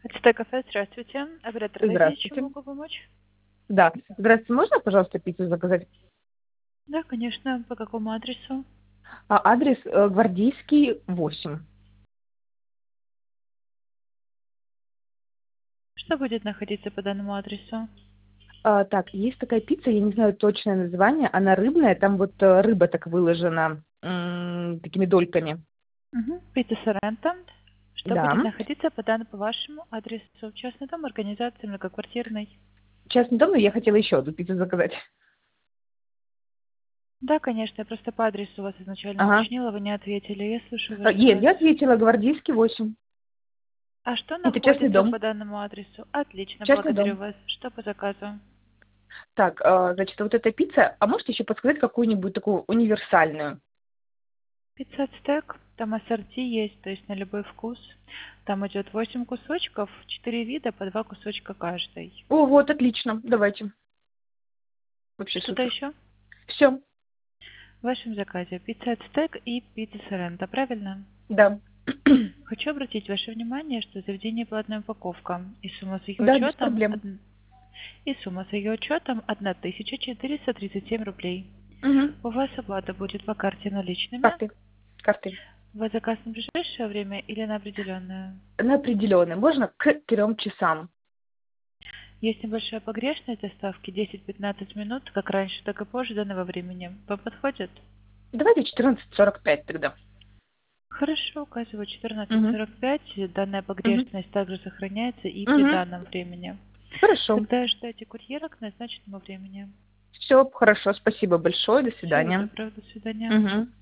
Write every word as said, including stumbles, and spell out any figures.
Пиццетта кафе, здравствуйте. Оператор связи, чем Здравствуйте. могу помочь? Да. Здравствуйте, можно, пожалуйста, пиццу заказать? Да, конечно. По какому адресу? А, адрес э, Гвардейский, восемь. Что будет находиться по данному адресу? А, так, есть такая пицца, я не знаю точное название, она рыбная, там вот э, рыба так выложена м, такими дольками. Угу. Пицца Соренто. Что Да. будет находиться по данному по вашему адресу? Частный дом, организация, многоквартирный? Частный дом, но я хотела еще одну пиццу заказать. Да, конечно. Я просто по адресу вас изначально Ага. уточнила, вы не ответили. Я слушаю А, ваш Нет, заказ. я ответила, Гвардейский, восемь. А что Это частный находится дом. по данному адресу? Отлично, Частный благодарю дом. вас. Что по заказу? Так, а, значит, вот эта пицца, а можете еще подсказать какую-нибудь такую универсальную? Пицца стек, там ассорти есть, то есть на любой вкус. Там идет восемь кусочков, четыре вида, по два кусочка каждый. О, вот, отлично, давайте. Вообще Что-то супер. еще? Все, В вашем заказе пицца стек и пицца соренто, правильно? да. Хочу обратить ваше внимание, что заведение платная упаковка и сумма с ее Да, без учетом проблем. од- и сумма с ее учетом тысяча четыреста тридцать семь рублей. Угу. У вас оплата будет по карте наличными. Карты. Карты. Вы заказ на ближайшее время или на определенное? На определенный. Можно к трем часам. Есть небольшая погрешность доставки десять-пятнадцать минут, как раньше, так и позже данного времени. Вам подходит? Давайте четырнадцать сорок пять тогда. Хорошо, указываю четырнадцать Угу. сорок пять. Данная Угу. погрешность также сохраняется и при Угу. данном времени. Хорошо. Тогда ждайте курьера к назначенному времени. Все хорошо. Спасибо большое. До Всего свидания. доброго, до свидания. Угу.